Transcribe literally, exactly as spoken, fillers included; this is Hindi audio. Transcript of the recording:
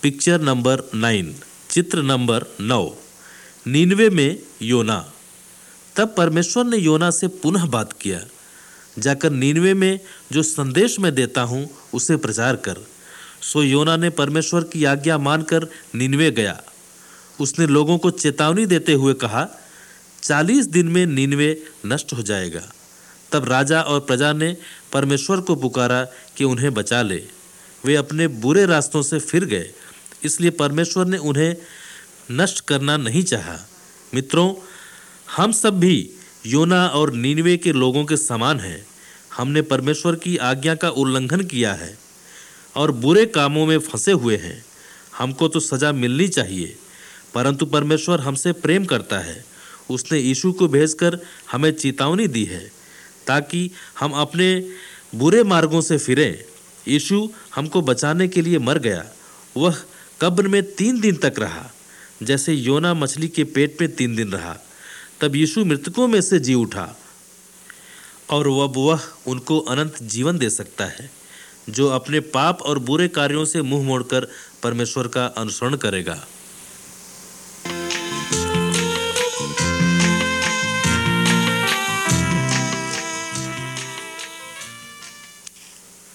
पिक्चर नंबर नाइन, चित्र नंबर नौ, नीनवे में योना। तब परमेश्वर ने योना से पुनः बात किया, जाकर नीनवे में जो संदेश मैं देता हूँ उसे प्रचार कर। सो योना ने परमेश्वर की आज्ञा मानकर नीनवे गया। उसने लोगों को चेतावनी देते हुए कहा, चालीस दिन में नीनवे नष्ट हो जाएगा। तब राजा और प्रजा ने परमेश्वर को पुकारा कि उन्हें बचा ले। वे अपने बुरे रास्तों से फिर गए, इसलिए परमेश्वर ने उन्हें नष्ट करना नहीं चाहा। मित्रों, हम सब भी योना और नीनवे के लोगों के समान हैं। हमने परमेश्वर की आज्ञा का उल्लंघन किया है और बुरे कामों में फंसे हुए हैं। हमको तो सज़ा मिलनी चाहिए, परंतु परमेश्वर हमसे प्रेम करता है। उसने यीशु को भेजकर हमें चेतावनी दी है ताकि हम अपने बुरे मार्गों से फिरें। यीशु हमको बचाने के लिए मर गया। वह कब्र में तीन दिन तक रहा, जैसे योना मछली के पेट में तीन दिन रहा। तब यीशु मृतकों में से जी उठा और अब वह उनको अनंत जीवन दे सकता है, जो अपने पाप और बुरे कार्यों से मुंह मोड़कर परमेश्वर का अनुसरण करेगा।